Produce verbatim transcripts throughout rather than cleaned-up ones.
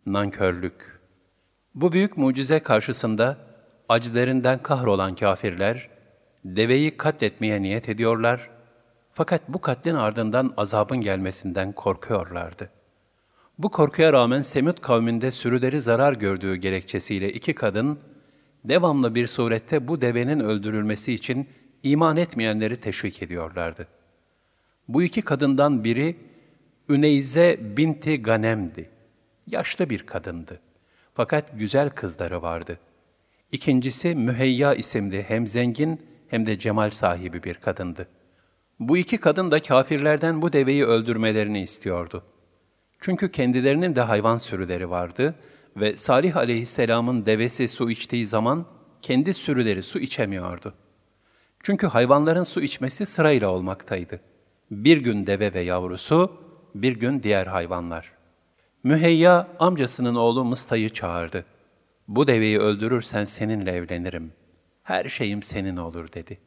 nankörlük. Bu büyük mucize karşısında acilerinden kahrolan kâfirler, deveyi katletmeye niyet ediyorlar, fakat bu katlin ardından azabın gelmesinden korkuyorlardı. Bu korkuya rağmen Semud kavminde sürüleri zarar gördüğü gerekçesiyle iki kadın, devamlı bir surette bu devenin öldürülmesi için iman etmeyenleri teşvik ediyorlardı. Bu iki kadından biri, Üneyze binti Ganem'di. Yaşlı bir kadındı. Fakat güzel kızları vardı. İkincisi Müheyya isimli hem zengin hem de cemal sahibi bir kadındı. Bu iki kadın da kâfirlerden bu deveyi öldürmelerini istiyordu. Çünkü kendilerinin de hayvan sürüleri vardı ve Salih aleyhisselamın devesi su içtiği zaman kendi sürüleri su içemiyordu. Çünkü hayvanların su içmesi sırayla olmaktaydı. Bir gün deve ve yavrusu, bir gün diğer hayvanlar. Müheyya amcasının oğlu Mısta'yı çağırdı. Bu deveyi öldürürsen seninle evlenirim. Her şeyim senin olur dedi.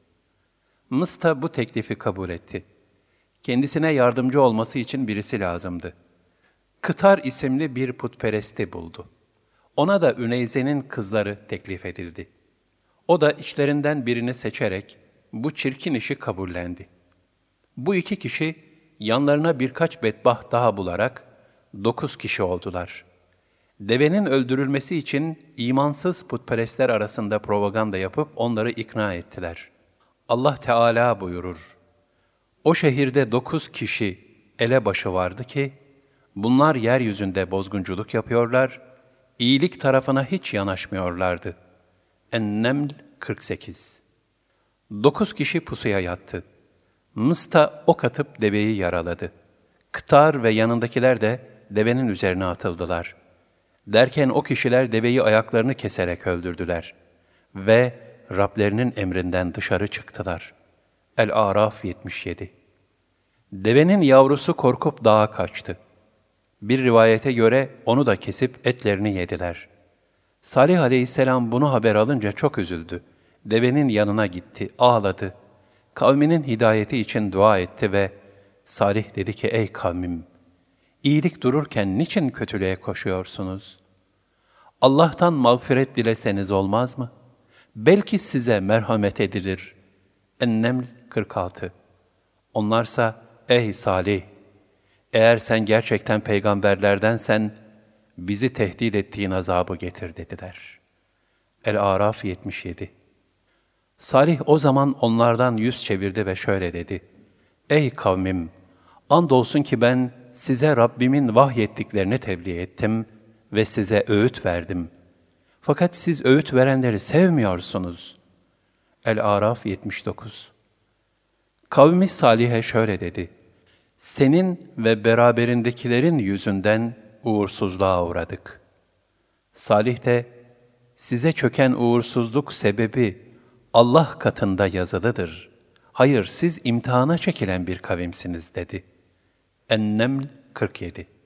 Mısta bu teklifi kabul etti. Kendisine yardımcı olması için birisi lazımdı. Kıtar isimli bir putperesti buldu. Ona da Üneyze'nin kızları teklif edildi. O da içlerinden birini seçerek bu çirkin işi kabullendi. Bu iki kişi yanlarına birkaç bedbaht daha bularak dokuz kişi oldular. Devenin öldürülmesi için imansız putperestler arasında propaganda yapıp onları ikna ettiler. Allah Teala buyurur, o şehirde dokuz kişi elebaşı vardı ki, bunlar yeryüzünde bozgunculuk yapıyorlar, iyilik tarafına hiç yanaşmıyorlardı. En-Neml kırk sekiz. Dokuz kişi pusuya yattı. Mısta ok atıp deveyi yaraladı. Kıtar ve yanındakiler de devenin üzerine atıldılar. Derken o kişiler deveyi ayaklarını keserek öldürdüler. Ve Rablerinin emrinden dışarı çıktılar. El-Araf yetmiş yedi. Devenin yavrusu korkup dağa kaçtı. Bir rivayete göre onu da kesip etlerini yediler. Salih aleyhisselam bunu haber alınca çok üzüldü. Devenin yanına gitti, ağladı. Kavminin hidayeti için dua etti ve Salih dedi ki, ey kavmim, iyilik dururken niçin kötülüğe koşuyorsunuz? Allah'tan mağfiret dileseniz olmaz mı? Belki size merhamet edilir. En-Neml kırk altı. Onlarsa, ey Salih, eğer sen gerçekten peygamberlerdensen, bizi tehdit ettiğin azabı getir dediler. El-Araf yetmiş yedi. Salih o zaman onlardan yüz çevirdi ve şöyle dedi. Ey kavmim! Andolsun ki ben size Rabbimin vahyettiklerini tebliğ ettim ve size öğüt verdim. Fakat siz öğüt verenleri sevmiyorsunuz. El-Araf yetmiş dokuz. Kavmi Salih'e şöyle dedi. Senin ve beraberindekilerin yüzünden uğursuzluğa uğradık. Salih de, size çöken uğursuzluk sebebi Allah katında yazılıdır. Hayır, siz imtihana çekilen bir kavimsiniz dedi. En-Neml kırk yedi.